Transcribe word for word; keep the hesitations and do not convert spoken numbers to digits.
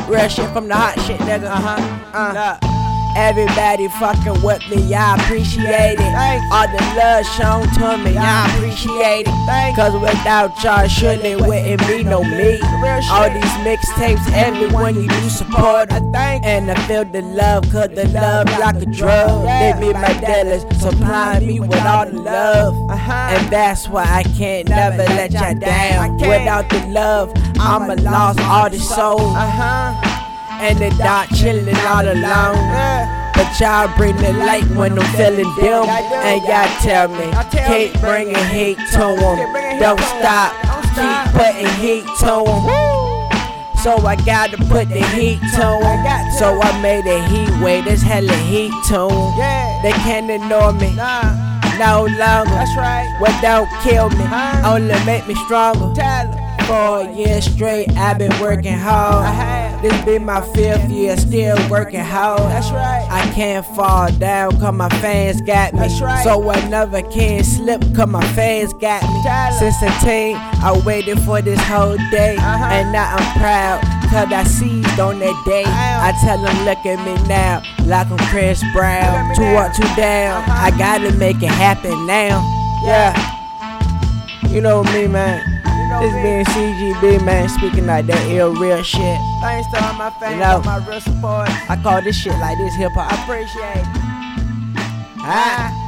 Real shit from the hot shit, nigga. Uh-huh. Uh. Nah. Everybody fucking with me, I appreciate it. All the love shown to me, I appreciate it. Cause without y'all, surely wouldn't be no me. All these mixtapes, everyone you do support. And I feel the love, cause the love like a drug. They be my dealers, supplying me with all the love. And that's why I can't never let y'all down. Without the love, I'm a lost artist soul. And the dark chillin' all alone. But y'all bring the light when I'm feeling dim. And y'all tell me, keep bringing heat to them. Don't stop, keep putting heat to them. So I gotta put the heat to them. So I made a heat wave, there's hella heat to them. They can't ignore me no longer. What don't kill me, only make me stronger. Four years straight, I've been working hard. This be my fifth year, still working hard. I can't fall down cause my fans got me. So I never can slip cause my fans got me. Since a teen, I waited for this whole day. And now I'm proud cause I seized on that day. I tell them look at me now, like I'm Chris Brown. Two up, two down, I gotta make it happen now. Yeah, you know me, man. This being C G B, man, speaking like that ill real shit. Thanks to all my fans, You know, all my real support. I call this shit like this hip hop. I appreciate it. Ah.